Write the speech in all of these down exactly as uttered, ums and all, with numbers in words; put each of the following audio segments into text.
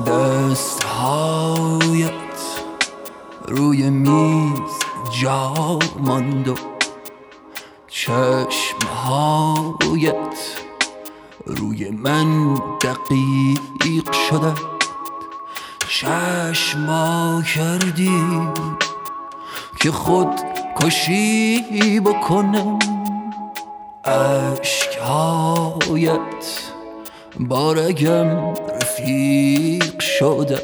دستهایت روی میز جا ماند و چشمهایت روی من دقیق شده. چشما کردی که خود کشی بکنم. عشقهایت با رگم رفیق شده.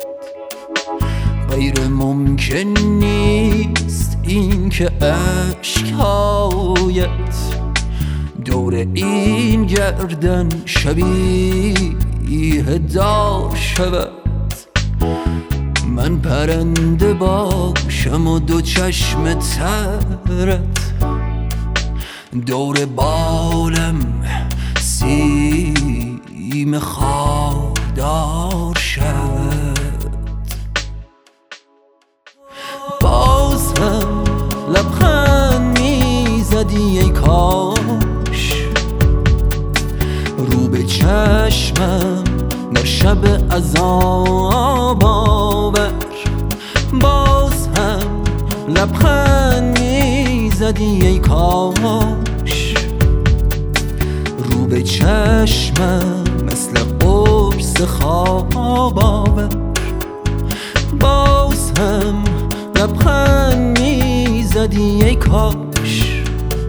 غیر ممکن نیست این که عشقهایت دور این گردن شبیه دار شود. من پرنده باشم و دو چشم ترت دور بالم سیم خاردار شد. باز هم لبخند میزدی ای کاش رو به چشمم در شب عذاب آور. باز هم لبخند میزدی ای کاش رو به چشمم مثل قرص خواب آور. باز هم لبخند میزدی ای کاش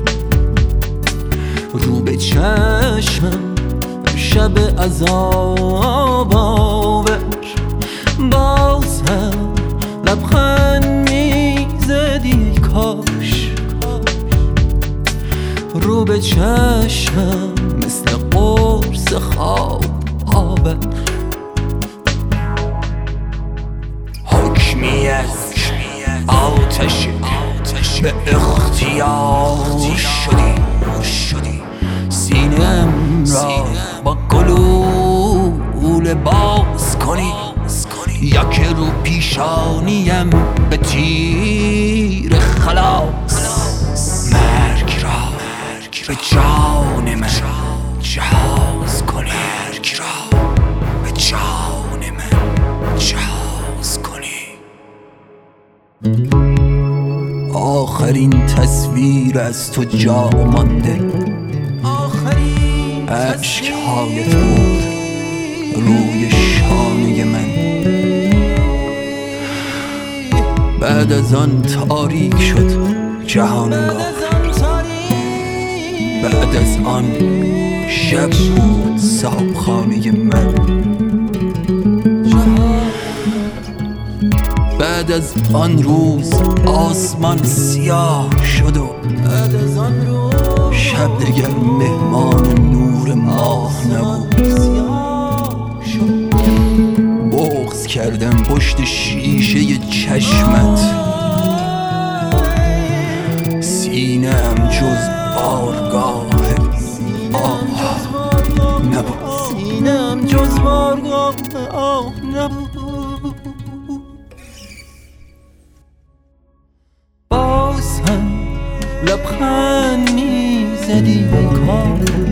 رو به چشمم شب عذاب آور. باز هم لبخند میزدی ای کاش رو به چشمم مثل قرص خواب آور. حکمی از آتش به اختیار شدی. سینم را با گلوله باز کنی یا که رو پیشانیم به تیر خلاص مرگ را به جان من جهاز کنی. مرگ را به جان من جهاز کنی. آخرین تصویر از تو جا مانده. عشقهایت بود روی شانه من. بعد از آن تاریک شد جهانگاه. بعد از آن شب بود صاحبخانه من. بعد از آن روز آسمان سیاه شد و بعد از آن روز شب دیگر مهمان نور ماه نبود. بغض کردم پشت شیشه چشمت. سینه‌ام جز بارگاه آه نبود. سینه‌ام جز بارگاه آه نبود. باز هم لبخند میزدی ای کاش